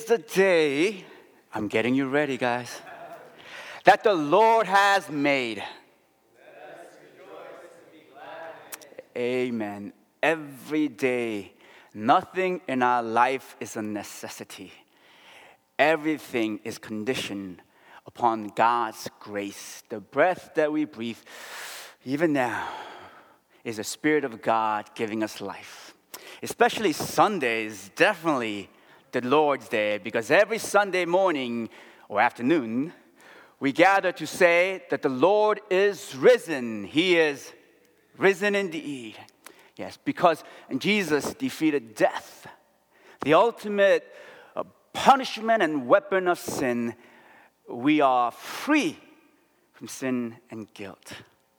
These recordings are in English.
the day, I'm getting you ready, guys, that the Lord has made. Let us rejoice and be glad. Amen. Every day, nothing in our life is a necessity. Everything is conditioned upon God's grace. The breath that we breathe, even now, is the Spirit of God giving us life. Especially Sundays, definitely the Lord's Day, because every Sunday morning or afternoon, we gather to say that the Lord is risen. He is risen indeed. Yes, because Jesus defeated death, the ultimate punishment and weapon of sin. We are free from sin and guilt.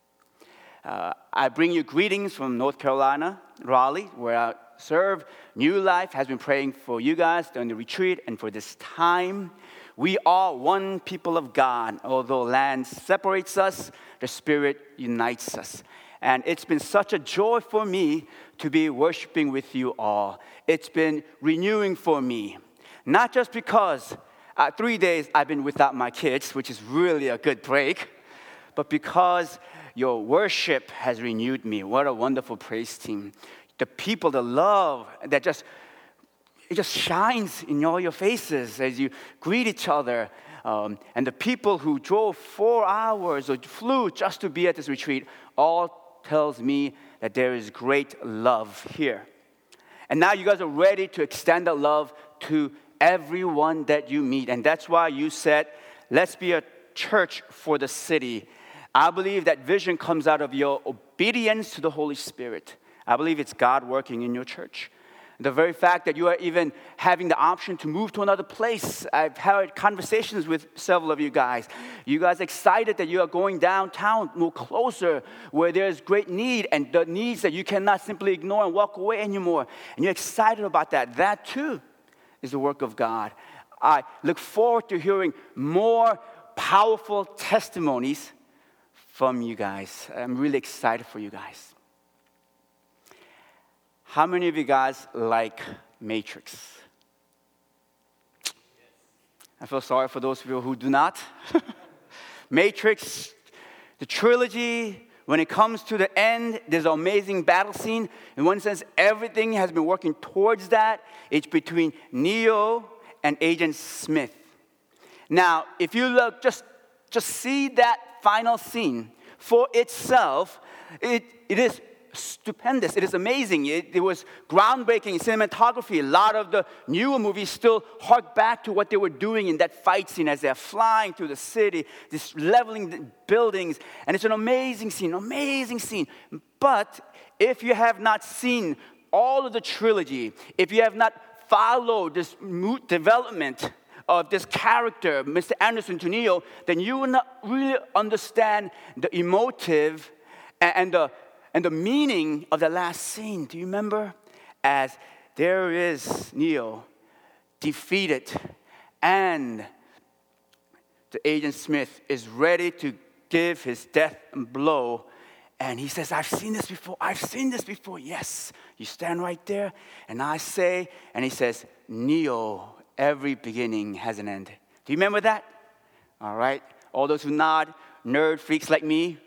I bring you greetings from North Carolina, Raleigh, where I serve. New Life has been praying for you guys during the retreat and for this time. We are one people of God. Although land separates us, the Spirit unites us. And it's been such a joy for me to be worshiping with you all. It's been renewing for me. Not just because 3 days I've been without my kids, which is really a good break, but because your worship has renewed me. What a wonderful praise team. The people, the love that it just shines in all your faces as you greet each other. And the people who drove 4 hours or flew just to be at this retreat all tells me that there is great love here. And now you guys are ready to extend the love to everyone that you meet. And that's why you said, let's be a church for the city. I believe that vision comes out of your obedience to the Holy Spirit. I believe it's God working in your church. The very fact that you are even having the option to move to another place. I've had conversations with several of you guys. You guys excited that you are going downtown, more closer, where there's great need and the needs that you cannot simply ignore and walk away anymore. And you're excited about that. That too is the work of God. I look forward to hearing more powerful testimonies from you guys. I'm really excited for you guys. How many of you guys like Matrix? I feel sorry for those of you who do not. Matrix, the trilogy, when it comes to the end, there's an amazing battle scene. In one sense, everything has been working towards that. It's between Neo and Agent Smith. Now, if you look, just see that final scene for itself, it is stupendous. It is amazing. It was groundbreaking cinematography. A lot of the newer movies still hark back to what they were doing in that fight scene as they're flying through the city, just leveling the buildings. And it's an amazing scene. But if you have not seen all of the trilogy, if you have not followed this development of this character, Mr. Anderson to Neo, then you will not really understand the emotive and the meaning of the last scene. Do you remember? As there is Neo defeated and the Agent Smith is ready to give his death blow. And he says, I've seen this before. Yes. You stand right there. And I say, and he says, Neo, every beginning has an end. Do you remember that? All right. All those who nod, nerd freaks like me.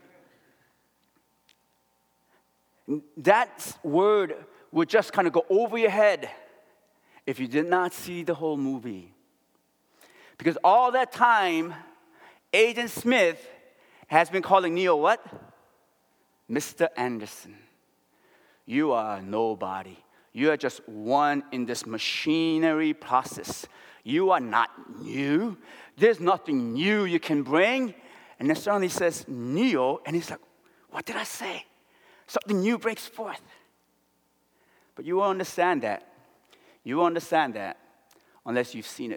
That word would just kind of go over your head if you did not see the whole movie. Because all that time, Agent Smith has been calling Neo what? Mr. Anderson. You are nobody. You are just one in this machinery process. You are not new. There's nothing new you can bring. And then suddenly he says, Neo, and he's like, what did I say? Something new breaks forth. But you won't understand that. You won't understand that unless you've seen it.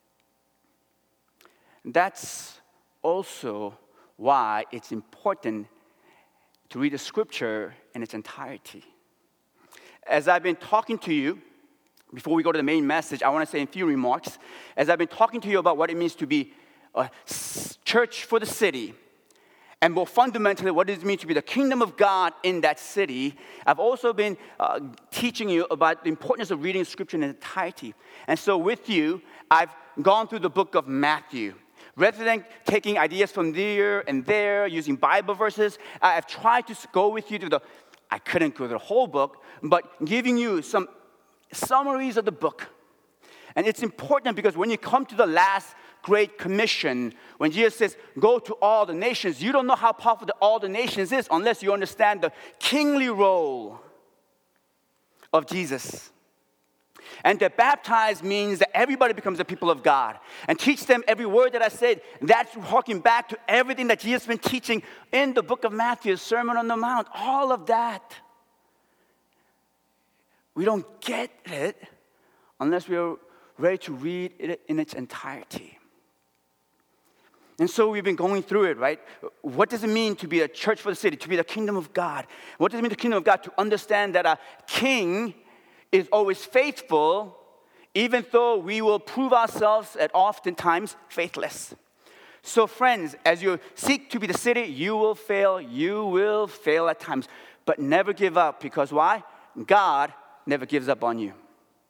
And that's also why it's important to read the scripture in its entirety. As I've been talking to you, before we go to the main message, I want to say a few remarks. As I've been talking to you about what it means to be a church for the city, and more fundamentally, what does it mean to be the kingdom of God in that city? I've also been teaching you about the importance of reading Scripture in entirety. And so with you, I've gone through the book of Matthew. Rather than taking ideas from there and there, using Bible verses, I've tried to go with you to I couldn't go to the whole book, but giving you some summaries of the book. And it's important because when you come to the last Great Commission, when Jesus says, go to all the nations, you don't know how powerful all the nations is unless you understand the kingly role of Jesus. And to baptize means that everybody becomes the people of God. And teach them every word that I said. That's harking back to everything that Jesus has been teaching in the book of Matthew, Sermon on the Mount, all of that. We don't get it unless we are ready to read it in its entirety. And so we've been going through it, right? What does it mean to be a church for the city, to be the kingdom of God? What does it mean, the kingdom of God, to understand that a king is always faithful, even though we will prove ourselves at oftentimes faithless. So friends, as you seek to be the city, you will fail. You will fail at times. But never give up, because why? God never gives up on you.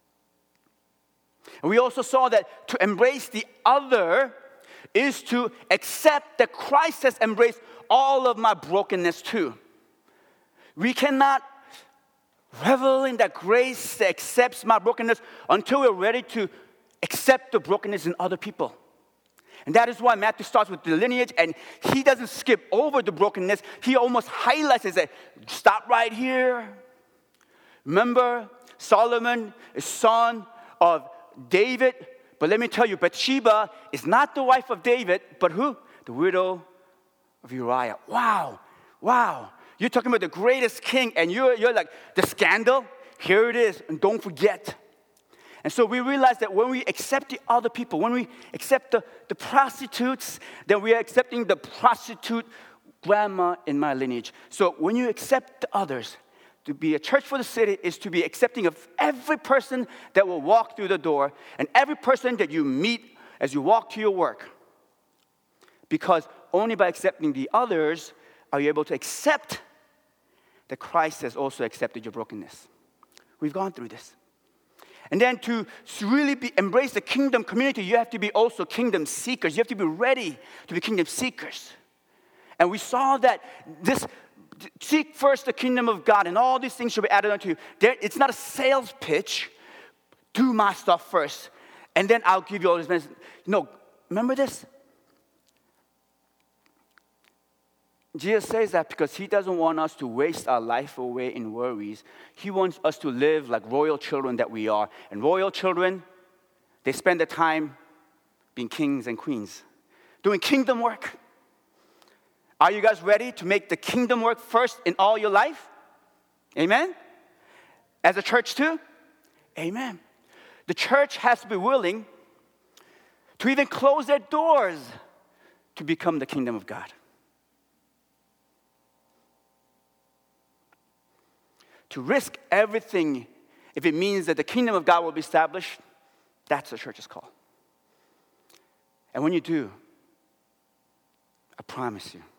And we also saw that to embrace the other is to accept that Christ has embraced all of my brokenness too. We cannot revel in that grace that accepts my brokenness until we're ready to accept the brokenness in other people. And that is why Matthew starts with the lineage, and he doesn't skip over the brokenness. He almost highlights it, says, stop right here. Remember, Solomon is son of David. But let me tell you, Bathsheba is not the wife of David, but who? The widow of Uriah. Wow. You're talking about the greatest king, and you're like, the scandal? Here it is, and don't forget. And so we realize that when we accept the other people, when we accept the prostitutes, then we are accepting the prostitute grandma in my lineage. So when you accept the others, to be a church for the city is to be accepting of every person that will walk through the door and every person that you meet as you walk to your work. Because only by accepting the others are you able to accept that Christ has also accepted your brokenness. We've gone through this. And then to really embrace the kingdom community, you have to be also kingdom seekers. You have to be ready to be kingdom seekers. And we saw that this seek first the kingdom of God, and all these things should be added unto you. It's not a sales pitch. Do my stuff first, and then I'll give you all this message. No, remember this? Jesus says that because he doesn't want us to waste our life away in worries. He wants us to live like royal children that we are. And royal children, they spend their time being kings and queens, doing kingdom work. Are you guys ready to make the kingdom work first in all your life? Amen? As a church too? Amen. The church has to be willing to even close their doors to become the kingdom of God. To risk everything if it means that the kingdom of God will be established, that's the church's call. And when you do, I promise you,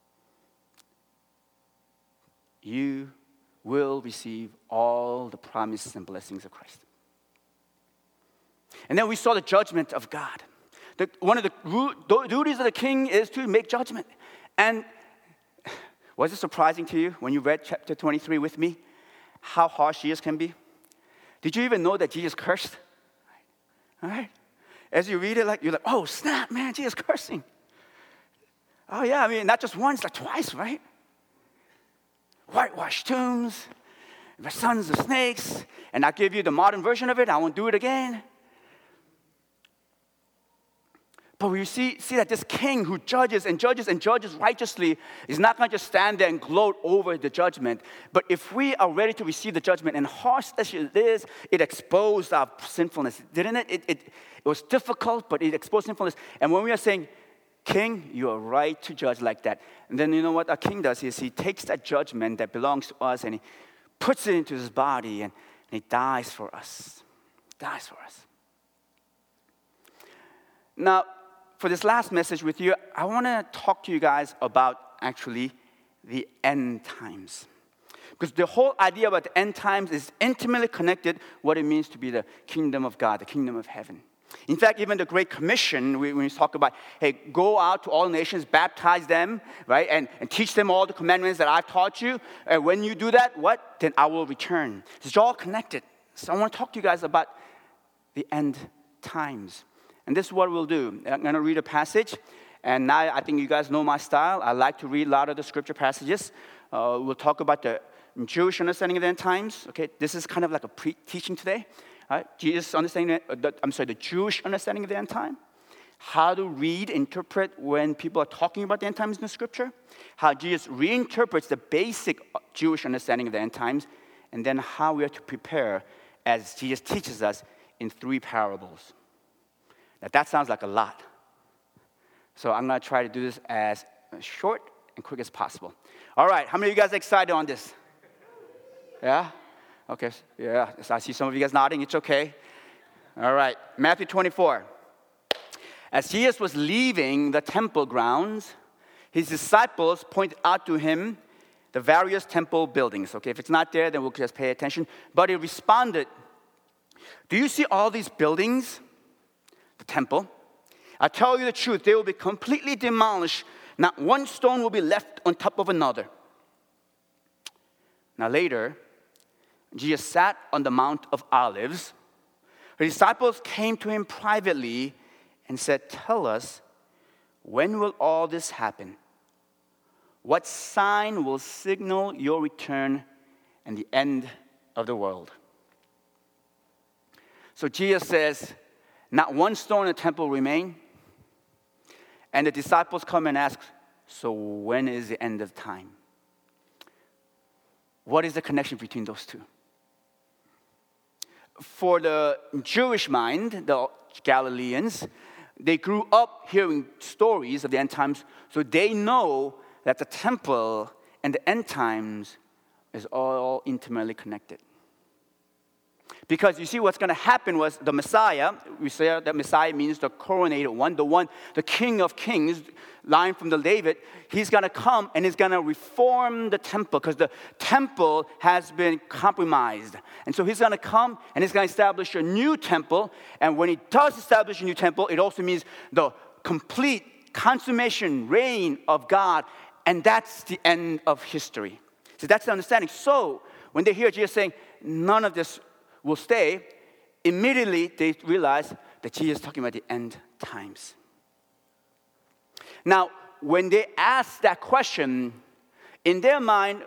you will receive all the promises and blessings of Christ. And then we saw the judgment of God. One of the duties of the king is to make judgment. And was it surprising to you when you read chapter 23 with me, how harsh Jesus can be? Did you even know that Jesus cursed? All right? As you read it, you're like, oh, snap, man, Jesus cursing. Oh, yeah, I mean, not just once, like twice, right? Whitewashed tombs, the sons of snakes, and I'll give you the modern version of it. I won't do it again. But we see that this king who judges and judges and judges righteously is not going to just stand there and gloat over the judgment. But if we are ready to receive the judgment, and harsh as it is, it exposed our sinfulness, didn't it? It was difficult, but it exposed sinfulness. And when we are saying, King, you are right to judge like that. And then you know what our king does is he takes that judgment that belongs to us and he puts it into his body and he dies for us. Dies for us. Now, for this last message with you, I want to talk to you guys about actually the end times. Because the whole idea about the end times is intimately connected what it means to be the kingdom of God, the kingdom of heaven. In fact, even the Great Commission, when we talk about, hey, go out to all nations, baptize them, right, and teach them all the commandments that I've taught you. And when you do that, what? Then I will return. It's all connected. So I want to talk to you guys about the end times. And this is what we'll do. I'm going to read a passage. And now I think you guys know my style. I like to read a lot of the scripture passages. We'll talk about the Jewish understanding of the end times. Okay, this is kind of like a pre-teaching today. Jesus understanding, the Jewish understanding of the end time. How to read, interpret when people are talking about the end times in the scripture. How Jesus reinterprets the basic Jewish understanding of the end times. And then how we are to prepare as Jesus teaches us in 3 parables. Now that sounds like a lot. So I'm going to try to do this as short and quick as possible. All right, how many of you guys are excited on this? Yeah? Okay, yeah, I see some of you guys nodding. It's okay. All right, Matthew 24. As Jesus was leaving the temple grounds, his disciples pointed out to him the various temple buildings. Okay, if it's not there, then we'll just pay attention. But he responded, do you see all these buildings? The temple. I tell you the truth, they will be completely demolished. Not one stone will be left on top of another. Now later, Jesus sat on the Mount of Olives. His disciples came to him privately and said, tell us, when will all this happen? What sign will signal your return and the end of the world? So Jesus says, not one stone in the temple will remain. And the disciples come and ask, so when is the end of time? What is the connection between those two? For the Jewish mind, the Galileans, they grew up hearing stories of the end times, so they know that the temple and the end times is all intimately connected. Because you see, what's going to happen was the Messiah, we say that Messiah means the coronated one, the King of Kings, line from the David, he's going to come and he's going to reform the temple because the temple has been compromised. And so he's going to come and he's going to establish a new temple. And when he does establish a new temple, it also means the complete consummation, reign of God. And that's the end of history. So that's the understanding. So when they hear Jesus saying, none of this will stay, immediately they realize that Jesus is talking about the end times. Now, when they ask that question, in their mind,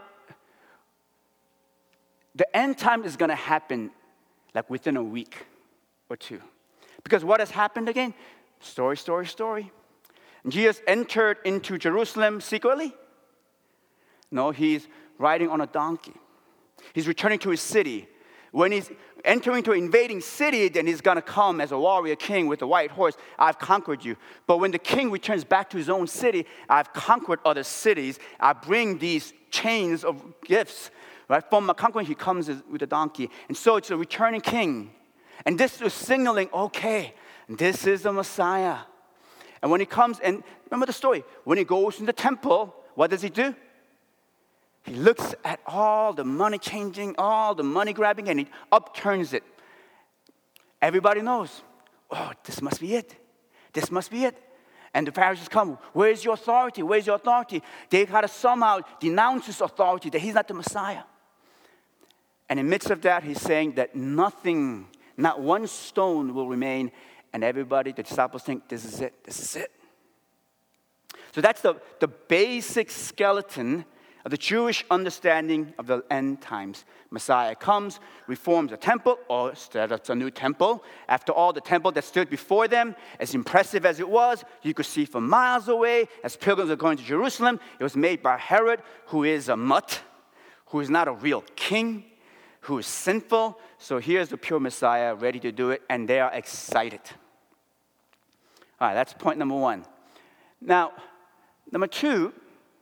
the end time is going to happen like within a week or two. Because what has happened again? Story. And Jesus entered into Jerusalem secretly? No, he's riding on a donkey. He's returning to his city. When he's entering to an invading city, then he's going to come as a warrior king with a white horse. I've conquered you. But when the king returns back to his own city, I've conquered other cities. I bring these chains of gifts. Right? From my conquering, he comes with a donkey. And so it's a returning king. And this is signaling, okay, this is the Messiah. And when he comes, and remember the story, when he goes in the temple, what does he do? He looks at all the money changing, all the money grabbing, and he upturns it. Everybody knows, oh, this must be it. This must be it. And the Pharisees come, where's your authority? Where's your authority? They got to somehow denounce his authority, that he's not the Messiah. And in the midst of that, he's saying that nothing, not one stone will remain. And everybody, the disciples think, this is it, this is it. So that's the basic skeleton of the Jewish understanding of the end times. Messiah comes, reforms the temple, or starts a new temple. After all, the temple that stood before them, as impressive as it was, you could see from miles away, as pilgrims are going to Jerusalem, it was made by Herod, who is a mutt, who is not a real king, who is sinful. So here's the pure Messiah ready to do it, and they are excited. All right, that's point number one. Now, number two,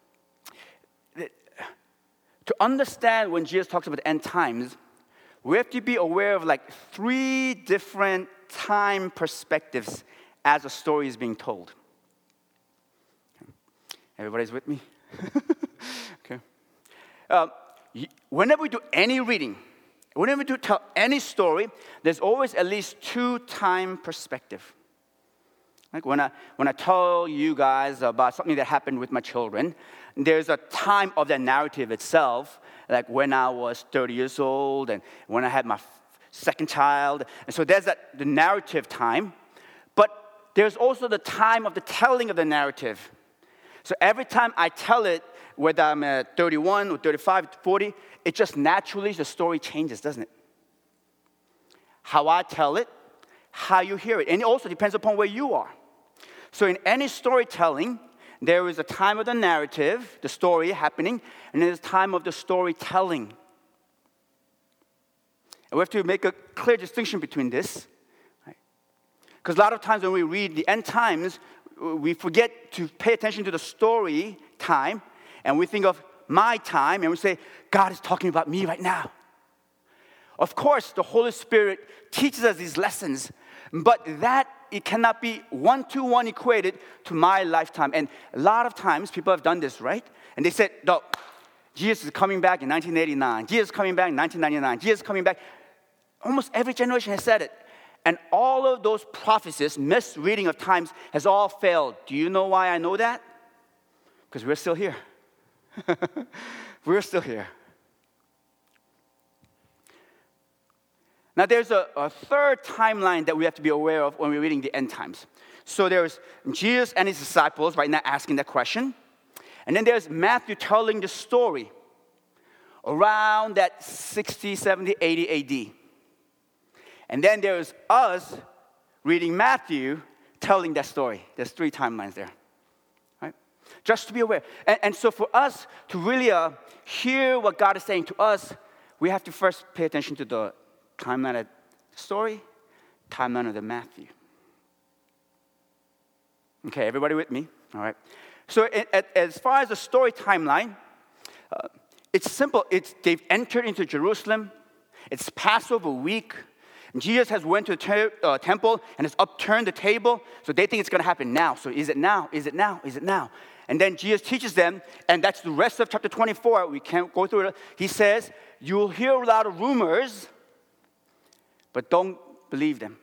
to understand when Jesus talks about the end times, we have to be aware of like 3 different time perspectives as a story is being told. Everybody's with me? Okay. Whenever we do any reading, whenever we tell any story, there's always at least two time perspective. Like when I tell you guys about something that happened with my children, there's a time of that narrative itself, like when I was 30 years old and when I had my second child. And so there's the narrative time. But there's also the time of the telling of the narrative. So every time I tell it, whether I'm at 31 or 35, 40, it just naturally, the story changes, doesn't it? How I tell it, how you hear it. And it also depends upon where you are. So in any storytelling, there is a time of the narrative, the story happening, and there's a time of the storytelling. And we have to make a clear distinction between this. Because a lot of times when we read the end times, we forget to pay attention to the story time, and we think of my time, and we say, God is talking about me right now. Of course, the Holy Spirit teaches us these lessons, but that it cannot be one-to-one equated to my lifetime. And a lot of times, people have done this, right? And they said, no, Jesus is coming back in 1989. Jesus is coming back in 1999. Jesus is coming back. Almost every generation has said it. And all of those prophecies, misreading of times, has all failed. Do you know why I know that? Because we're still here. We're still here. Now, there's a third timeline that we have to be aware of when we're reading the end times. So there's Jesus and his disciples right now asking that question. And then there's Matthew telling the story around that 60, 70, 80 AD. And then there's us reading Matthew telling that story. There's three timelines there. Right? Just to be aware. And so for us to really hear what God is saying to us, we have to first pay attention to the timeline of the story, timeline of the Matthew. Okay, everybody with me? All right. So as far as the story timeline, it's simple. They've entered into Jerusalem. It's Passover week. And Jesus has went to the temple and has upturned the table. So they think it's going to happen now. So is it now? Is it now? Is it now? And then Jesus teaches them, and that's the rest of chapter 24. We can't go through it. He says, you'll hear a lot of rumors, but don't believe them.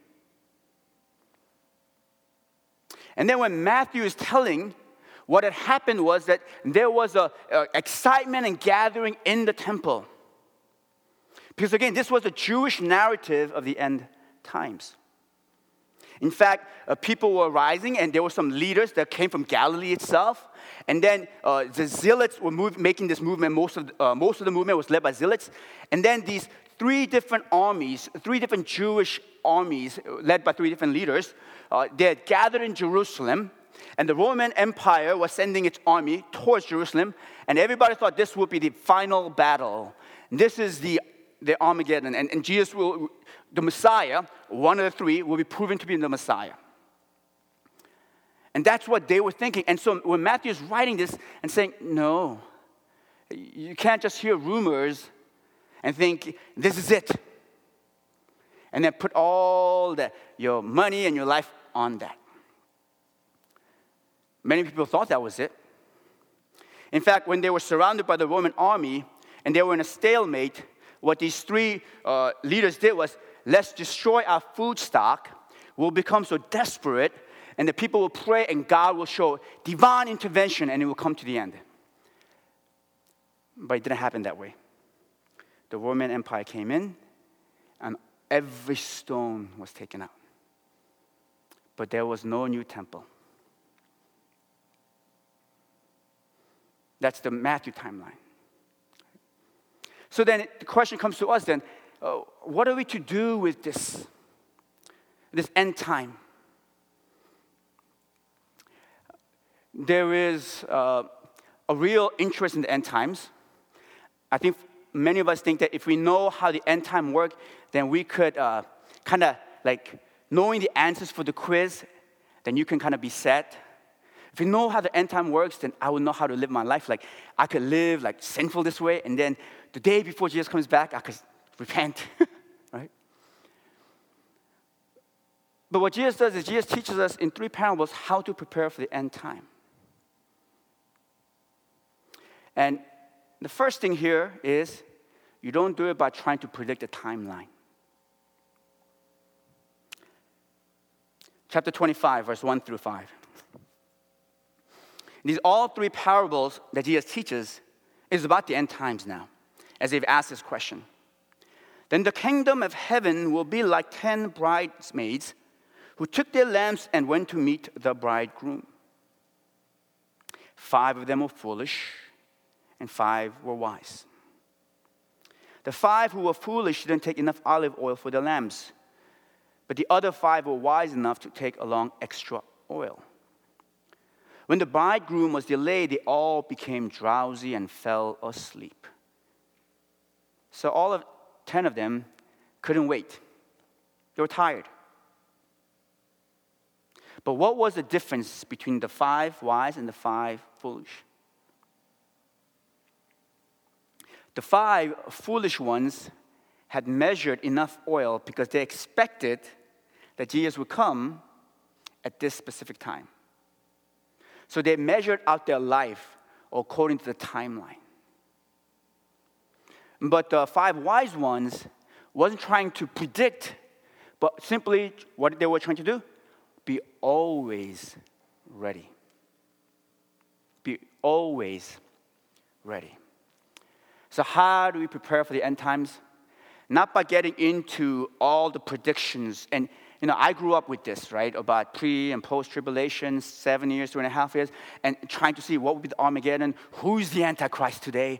And then when Matthew is telling, what had happened was that there was a excitement and gathering in the temple. Because again, this was a Jewish narrative of the end times. In fact, people were rising, and there were some leaders that came from Galilee itself. And then the zealots were making this movement. Most of the movement was led by zealots. And then these three different armies, three different Jewish armies, led by three different leaders, they had gathered in Jerusalem. And the Roman Empire was sending its army towards Jerusalem. And everybody thought this would be the final battle. And this is the Armageddon. And Jesus the Messiah, one of the three, will be proven to be the Messiah. And that's what they were thinking. And so when Matthew is writing this and saying, no, you can't just hear rumors and think, this is it. And then put all your money and your life on that. Many people thought that was it. In fact, when they were surrounded by the Roman army and they were in a stalemate, what these three leaders did was, let's destroy our food stock. We'll become so desperate, and the people will pray, and God will show divine intervention, and it will come to the end. But it didn't happen that way. The Roman Empire came in, and every stone was taken out. But there was no new temple. That's the Matthew timeline. So then the question comes to us then, what are we to do with this end time? There is a real interest in the end times. I think many of us think that if we know how the end time works, then we could kind of like knowing the answers for the quiz, then you can kind of be set. If you know how the end time works, then I would know how to live my life. Like I could live like sinful this way, and then the day before Jesus comes back, I could repent, right? But what Jesus does is Jesus teaches us in three parables how to prepare for the end time. And the first thing here is you don't do it by trying to predict a timeline. Chapter 25, verse 1 through 5. These all three parables that Jesus teaches is about the end times now, as they've asked this question. Then the kingdom of heaven will be like 10 bridesmaids who took their lamps and went to meet the bridegroom. 5 of them were foolish, and 5 were wise. The 5 who were foolish didn't take enough olive oil for their lamps, but the other 5 were wise enough to take along extra oil. When the bridegroom was delayed, they all became drowsy and fell asleep. So all of 10 of them couldn't wait. They were tired. But what was the difference between the 5 wise and the 5 foolish? The 5 foolish ones had measured enough oil because they expected that Jesus would come at this specific time. So they measured out their life according to the timeline. But the 5 wise ones wasn't trying to predict, but simply what they were trying to do? Be always ready. Be always ready. So how do we prepare for the end times? Not by getting into all the predictions. And, I grew up with this, right? About pre- and post-tribulation, 7 years, 2.5 years, and trying to see what would be the Armageddon, who's the Antichrist today.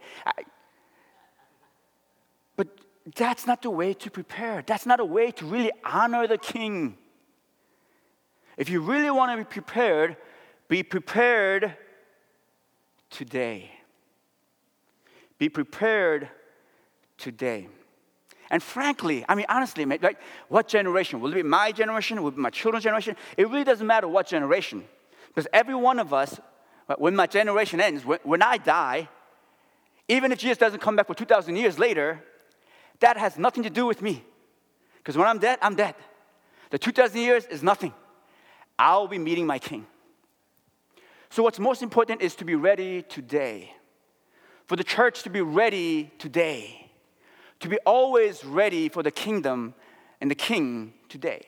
But that's not the way to prepare. That's not a way to really honor the King. If you really want to be prepared today. Be prepared today. And frankly, honestly, like, what generation? Will it be my generation? Will it be my children's generation? It really doesn't matter what generation. Because every one of us, when my generation ends, when I die, even if Jesus doesn't come back for 2,000 years later, that has nothing to do with me. Because when I'm dead, I'm dead. The 2,000 years is nothing. I'll be meeting my King. So what's most important is to be ready today. For the church to be ready today. To be always ready for the kingdom and the King today.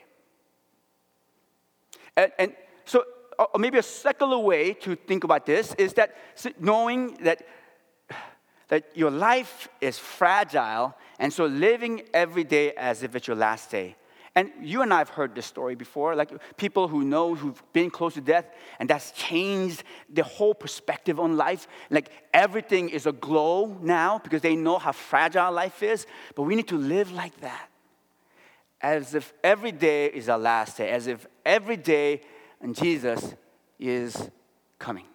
And so maybe a secular way to think about this is that knowing that your life is fragile, and so living every day as if it's your last day. And you and I have heard this story before, like people who've been close to death, and that's changed their whole perspective on life. Like everything is aglow now because they know how fragile life is. But we need to live like that, as if every day is our last day, as if every day and Jesus is coming.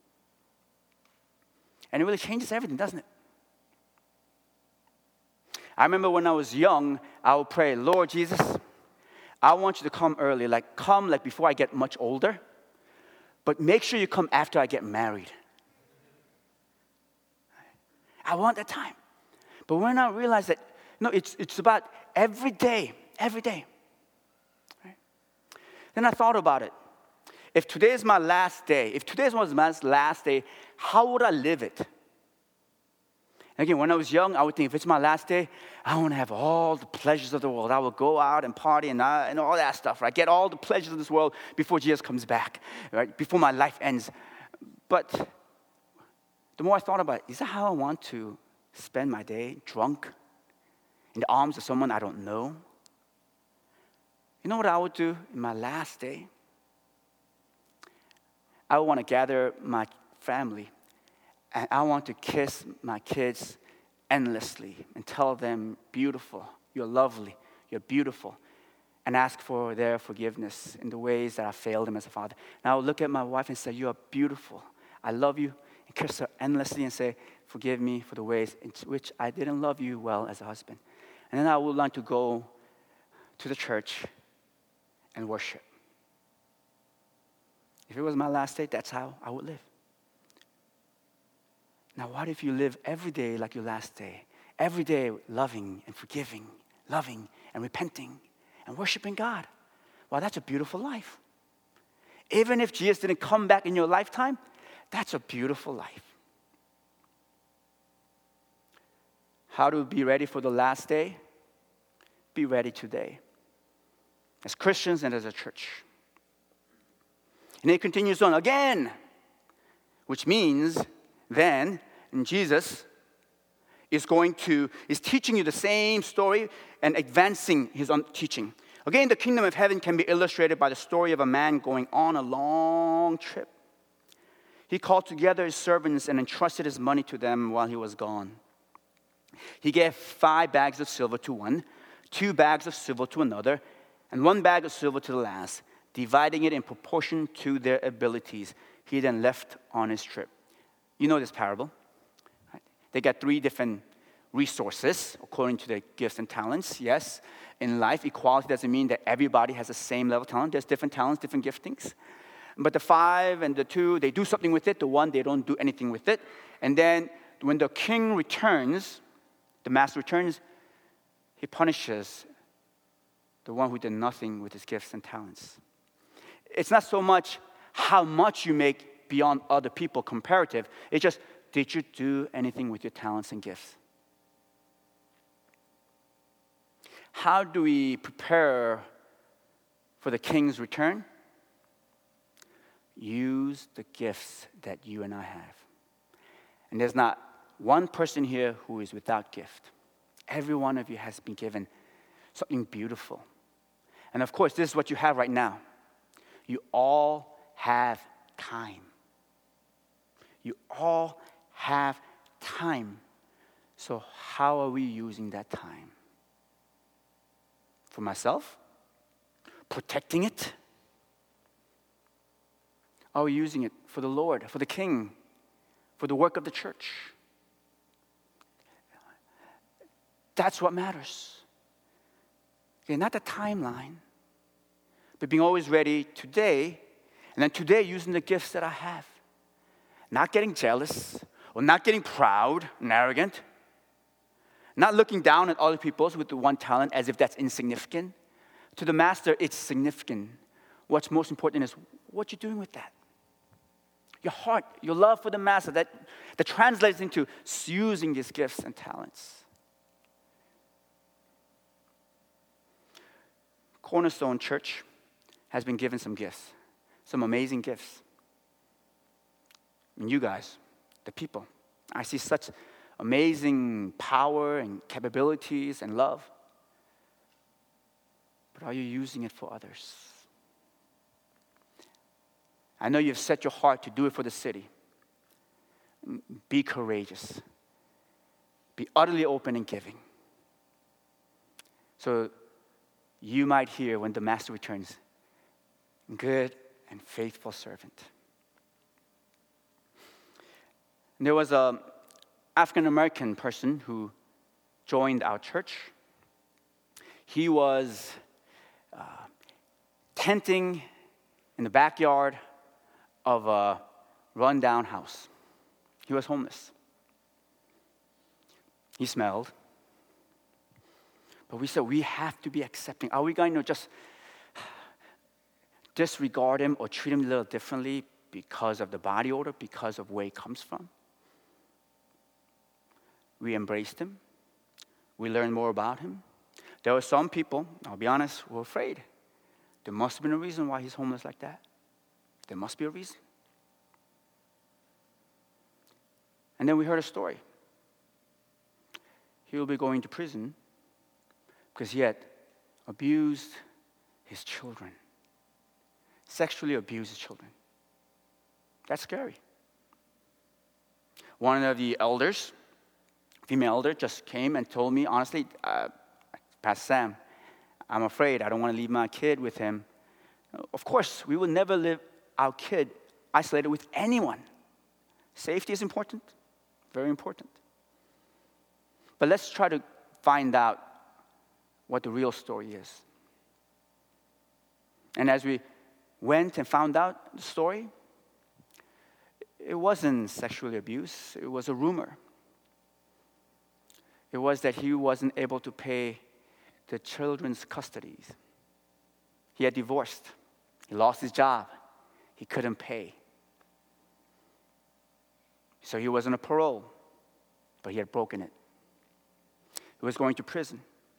And it really changes everything, doesn't it? I remember when I was young, I would pray, Lord Jesus, I want you to come early, come before I get much older, but make sure you come after I get married. I want that time. But when I realized that, it's about every day. Right? Then I thought about it. If today is my last day, if today was my last day, how would I live it? Again, when I was young, I would think if it's my last day, I want to have all the pleasures of the world. I will go out and party and all that stuff, right? Get all the pleasures of this world before Jesus comes back, right? Before my life ends. But the more I thought about it, is that how I want to spend my day? Drunk? In the arms of someone I don't know? You know what I would do in my last day? I would want to gather my family. And I want to kiss my kids endlessly and tell them, beautiful, you're lovely, you're beautiful, and ask for their forgiveness in the ways that I failed them as a father. And I would look at my wife and say, you are beautiful, I love you, and kiss her endlessly and say, forgive me for the ways in which I didn't love you well as a husband. And then I would like to go to the church and worship. If it was my last day, that's how I would live. Now, what if you live every day like your last day? Every day loving and forgiving, loving and repenting and worshiping God. Wow, that's a beautiful life. Even if Jesus didn't come back in your lifetime, that's a beautiful life. How to be ready for the last day? Be ready today, as Christians and as a church. And it continues on again, which means then Jesus is teaching you the same story and advancing his own teaching. Again, the kingdom of heaven can be illustrated by the story of a man going on a long trip. He called together his servants and entrusted his money to them while he was gone. He gave 5 bags of silver to one, 2 bags of silver to another, and 1 bag of silver to the last, dividing it in proportion to their abilities. He then left on his trip. You know this parable. Right? They got 3 different resources according to their gifts and talents. Yes, in life, equality doesn't mean that everybody has the same level of talent. There's different talents, different giftings. But the 5 and the 2, they do something with it. The 1, they don't do anything with it. And then when the king returns, the master returns, he punishes the one who did nothing with his gifts and talents. It's not so much how much you make beyond other people comparative. It's just, did you do anything with your talents and gifts? How do we prepare for the king's return? Use the gifts that you and I have. And there's not one person here who is without gift. Every one of you has been given something beautiful. And of course, this is what you have right now. You all have time. You all have time. So how are we using that time? For myself? Protecting it? Are we using it for the Lord, for the King, for the work of the church? That's what matters. Okay, not the timeline, but being always ready today, and then today using the gifts that I have. Not getting jealous, or not getting proud and arrogant. Not looking down at other people with the 1 talent as if that's insignificant. To the master, it's significant. What's most important is what you're doing with that. Your heart, your love for the master, that translates into using these gifts and talents. Cornerstone Church has been given some gifts, some amazing gifts. And you guys, the people, I see such amazing power and capabilities and love. But are you using it for others? I know you've set your heart to do it for the city. Be courageous. Be utterly open and giving. So you might hear when the master returns, good and faithful servant. And there was an African-American person who joined our church. He was tenting in the backyard of a rundown house. He was homeless. He smelled. But we said, we have to be accepting. Are we going to just disregard him or treat him a little differently because of the body odor, because of where he comes from? We embraced him. We learned more about him. There were some people, I'll be honest, who were afraid. There must have been a reason why he's homeless like that. There must be a reason. And then we heard a story. He will be going to prison because he had abused his children, sexually abused his children. That's scary. One of the elders, female elder, just came and told me, honestly, Pastor Sam, I'm afraid I don't want to leave my kid with him. Of course, we will never leave our kid isolated with anyone. Safety is important, very important. But let's try to find out what the real story is. And as we went and found out the story, it wasn't sexual abuse, it was a rumor. It was that he wasn't able to pay the children's custodies. He had divorced. He lost his job. He couldn't pay. So he was on a parole, but he had broken it. He was going to prison.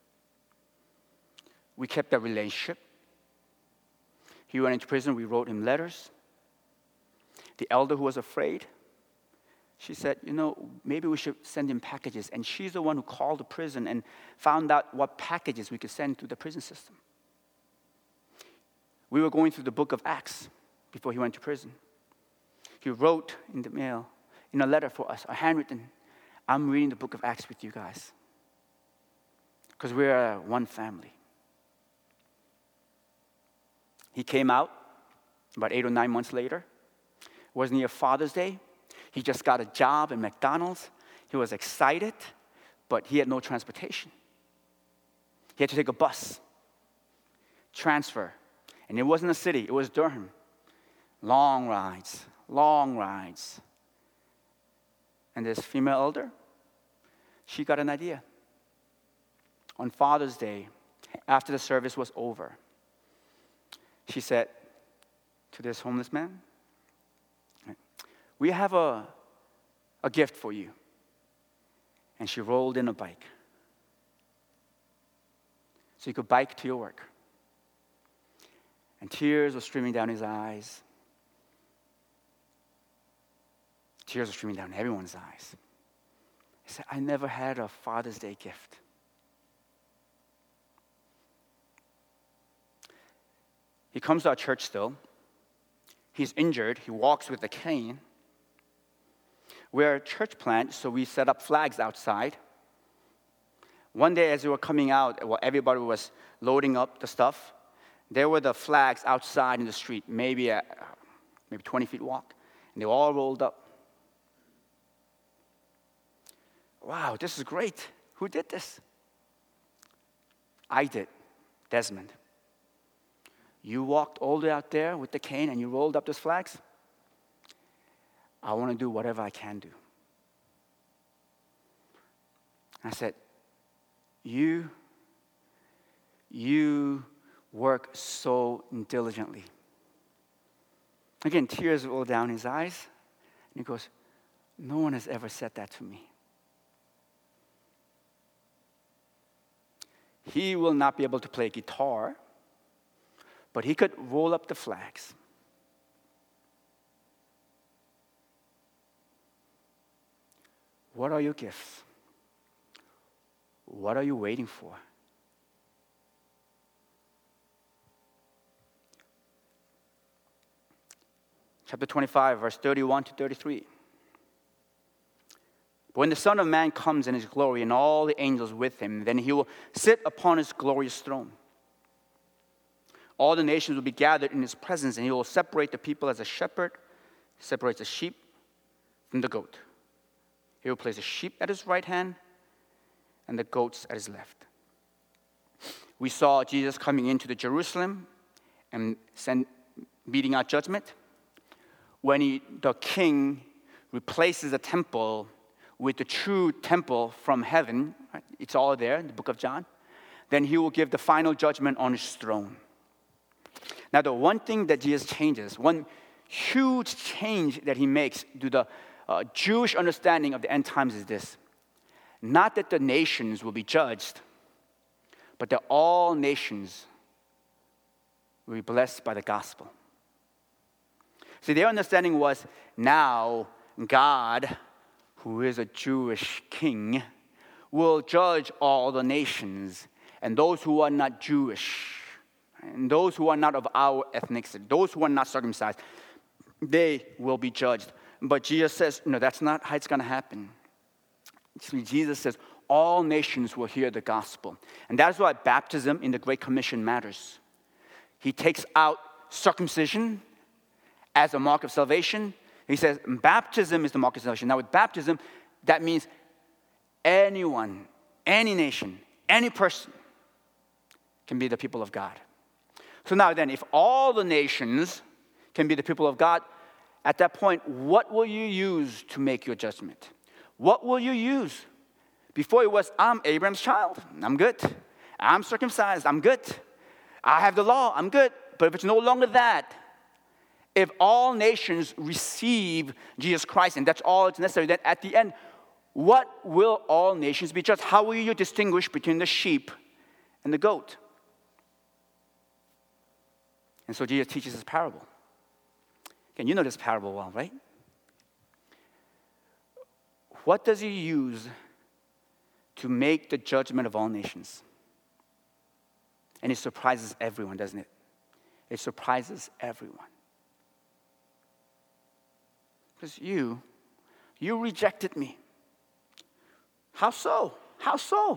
We kept that relationship. He went into prison. We wrote him letters. The elder who was afraid, she said, maybe we should send him packages. And she's the one who called the prison and found out what packages we could send to the prison system. We were going through the book of Acts before he went to prison. He wrote in the mail, in a letter for us, a handwritten, I'm reading the book of Acts with you guys. Because we're one family. He came out about 8 or 9 months later. It was near Father's Day. He just got a job in McDonald's. He was excited, but he had no transportation. He had to take a bus, transfer. And it wasn't a city, it was Durham. Long rides. And this female elder, she got an idea. On Father's Day, after the service was over, she said to this homeless man, we have a gift for you. And she rolled in a bike. So you could bike to your work. And tears were streaming down his eyes. Tears were streaming down everyone's eyes. He said, I never had a Father's Day gift. He comes to our church still. He's injured. He walks with a cane. We're a church plant, so we set up flags outside. One day as we were coming out, while everybody was loading up the stuff, there were the flags outside in the street, maybe 20 feet walk, and they all rolled up. Wow, this is great. Who did this? I did, Desmond. You walked all the way out there with the cane and you rolled up those flags? I want to do whatever I can do. I said, you work so diligently. Again, tears roll down his eyes. And he goes, no one has ever said that to me. He will not be able to play guitar, but he could roll up the flags. What are your gifts? What are you waiting for? Chapter 25, verse 31 to 33. But when the Son of Man comes in his glory and all the angels with him, then he will sit upon his glorious throne. All the nations will be gathered in his presence, and he will separate the people as a shepherd separates the sheep from the goat. He will place the sheep at his right hand and the goats at his left. We saw Jesus coming into the Jerusalem and meting out judgment. When the king replaces the temple with the true temple from heaven, right? It's all there in the book of John, then he will give the final judgment on his throne. Now, the one thing that Jesus changes, one huge change that he makes to the Jewish understanding of the end times is this. Not that the nations will be judged, but that all nations will be blessed by the gospel. See, their understanding was now God, who is a Jewish king, will judge all the nations, and those who are not Jewish, and those who are not of our ethnicity, those who are not circumcised, they will be judged. But Jesus says, no, that's not how it's going to happen. See, Jesus says, all nations will hear the gospel. And that's why baptism in the Great Commission matters. He takes out circumcision as a mark of salvation. He says, baptism is the mark of salvation. Now with baptism, that means anyone, any nation, any person can be the people of God. So now then, if all the nations can be the people of God, at that point, what will you use to make your judgment? What will you use? Before it was, I'm Abraham's child, I'm good. I'm circumcised, I'm good. I have the law, I'm good. But if it's no longer that, if all nations receive Jesus Christ and that's all that's necessary, then at the end, What will all nations be judged? How will you distinguish between the sheep and the goat? And so Jesus teaches this parable. Again, you know this parable well, right? What does he use to make the judgment of all nations? And it surprises everyone, doesn't it? It surprises everyone. Because you rejected me. How so? How so?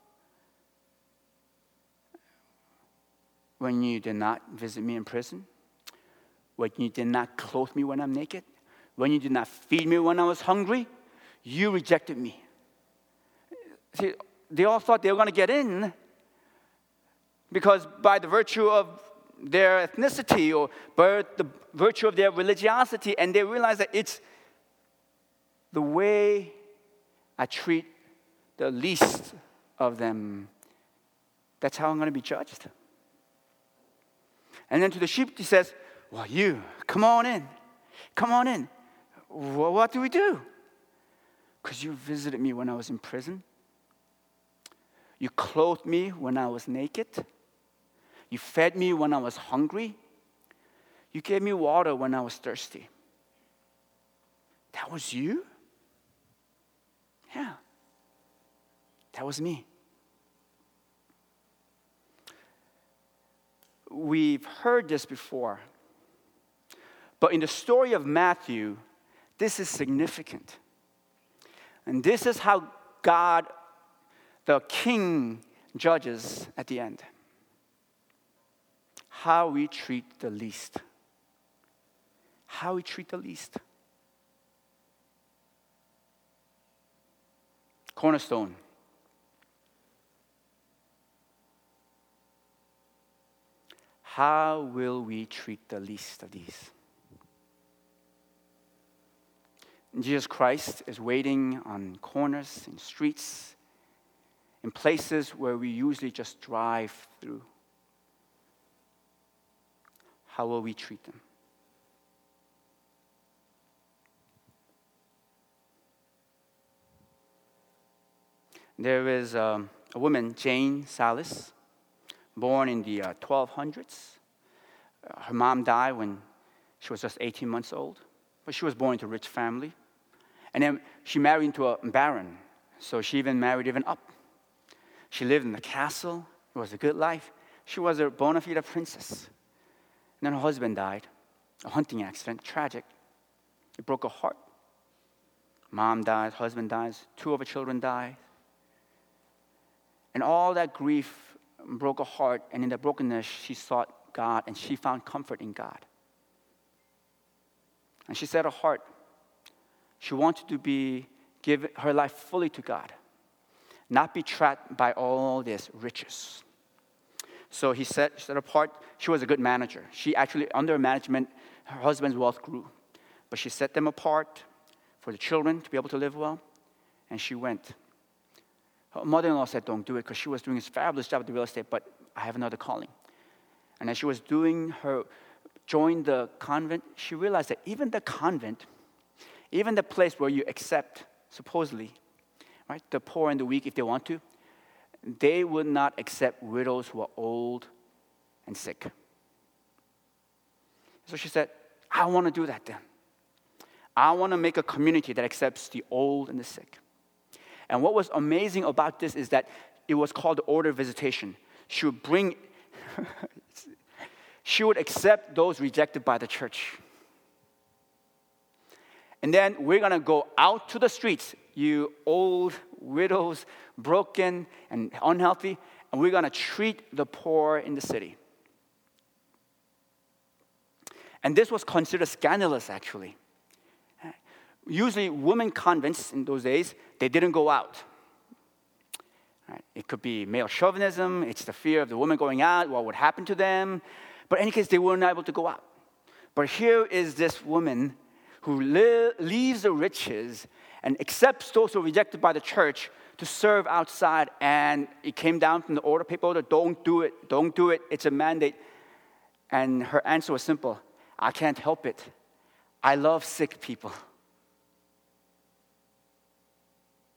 When you did not visit me in prison, when you did not clothe me when I'm naked, when you did not feed me when I was hungry, you rejected me. See, they all thought they were going to get in because by the virtue of their ethnicity or by the virtue of their religiosity, and they realized that it's the way I treat the least of them, that's how I'm going to be judged. And then to the sheep, he says, well, you, come on in. Come on in. Well, what do we do? Because you visited me when I was in prison. You clothed me when I was naked. You fed me when I was hungry. You gave me water when I was thirsty. That was you? Yeah. That was me. We've heard this before. But in the story of Matthew, this is significant. And this is how God, the King, judges at the end. How we treat the least. How we treat the least. Cornerstone. How will we treat the least of these? Jesus Christ is waiting on corners, in streets, in places where we usually just drive through. How will we treat them? There is a woman, Jane Salis, born in the 1200s. Her mom died when she was just 18 months old, but she was born into a rich family. And then she married into a baron, so she married up. She lived in the castle. It was a good life. She was a bona fide princess. And then her husband died, a hunting accident, tragic. It broke her heart. Mom died, husband dies, 2 of her children died. And all that grief broke her heart, and in that brokenness, she sought God, and she found comfort in God. And she set her heart, she wanted to give her life fully to God, not be trapped by all this riches. So he set apart. She was a good manager. She actually, under her management, her husband's wealth grew. But she set them apart for the children to be able to live well, and she went. Her mother-in-law said, don't do it, because she was doing this fabulous job at the real estate, but I have another calling. And as she was joined the convent, she realized that even the convent, even the place where you accept, supposedly, right, the poor and the weak if they want to, they would not accept widows who are old and sick. So she said, I want to do that then. I want to make a community that accepts the old and the sick. And what was amazing about this is that it was called the order of visitation. She would accept those rejected by the church. And then we're going to go out to the streets, you old widows, broken and unhealthy, and we're going to treat the poor in the city. And this was considered scandalous, actually. Usually, women convents in those days, they didn't go out. Right? It could be male chauvinism. It's the fear of the women going out, what would happen to them. But in any case, they weren't able to go out. But here is this woman who leaves the riches and accepts those who are rejected by the church to serve outside. And it came down from the order, people that don't do it, it's a mandate. And her answer was simple, I can't help it. I love sick people.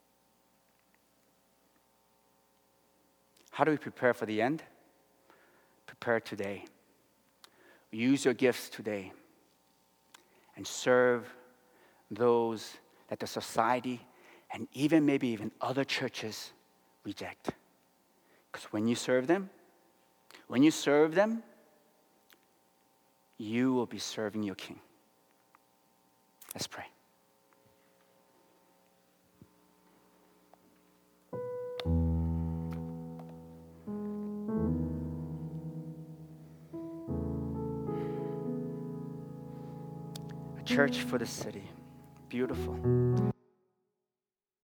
How do we prepare for the end? Prepare today. Use your gifts today and serve those that the society and maybe even other churches reject. Because when you serve them, you will be serving your King. Let's pray. A church for the city. Beautiful.